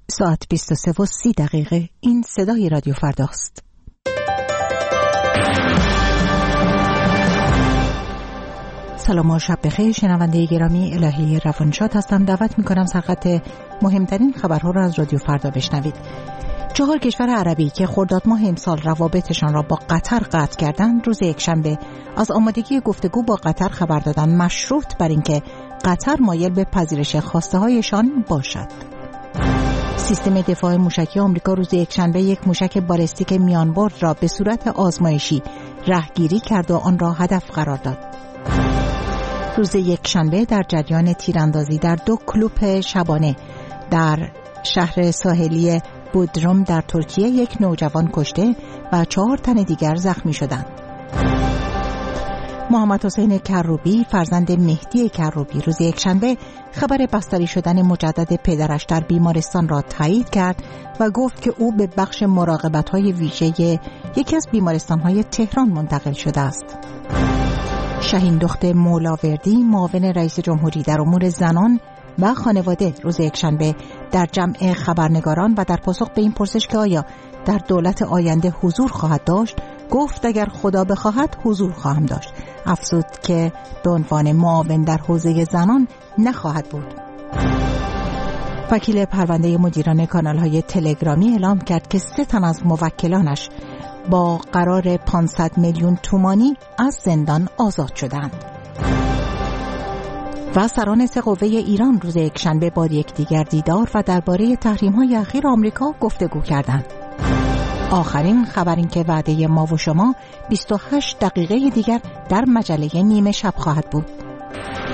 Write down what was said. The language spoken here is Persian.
ساعت 23:30 این صدای رادیو فرداست. سلام و شب بخیر. شنونده گرامی، الهی روانشاد هستم. دعوت میکنم سرخط مهمترین خبرها را از رادیو فردا بشنوید. 4 کشور عربی که خرداد ماه امسال روابطشان را با قطر قطع کردند، روز یکشنبه از آمادگی گفتگو با قطر خبر دادند، مشروط بر اینکه قطر مایل به پذیرش خواسته هایشان باشد. سیستم دفاع موشکی آمریکا روز یکشنبه یک موشک بالستیک میانبرد را به صورت آزمایشی رهگیری کرد و آن را هدف قرار داد. روز یکشنبه در جریان تیراندازی در 2 کلوپ شبانه در شهر ساحلی بودروم در ترکیه یک نوجوان کشته و 4 تن دیگر زخمی شدند. محمد حسین کروبی فرزند مهدی کروبی روز یکشنبه خبر بستری شدن مجدد پدرش در بیمارستان را تایید کرد و گفت که او به بخش مراقبت‌های ویژه یکی از بیمارستان‌های تهران منتقل شده است. شاهین دخت مولاوردی معاون رئیس جمهوری در امور زنان و خانواده روز یکشنبه در جمع خبرنگاران و در پاسخ به این پرسش که آیا در دولت آینده حضور خواهد داشت، گفت اگر خدا بخواهد حضور خواهم داشت. افزود که به عنوان معاون در حوزه زنان نخواهد بود. وکیل پرونده مدیران کانال‌های تلگرامی اعلام کرد که 3 تن از موکلانش با قرار 500 میلیون تومانی از زندان آزاد شدند. و سران 3 قوه ایران روز یکشنبه با یکدیگر دیدار و درباره تحریم‌های اخیر آمریکا گفتگو کردند. آخرین خبر این که وعده ما و شما 28 دقیقه دیگر در مجله نیمه شب خواهد بود.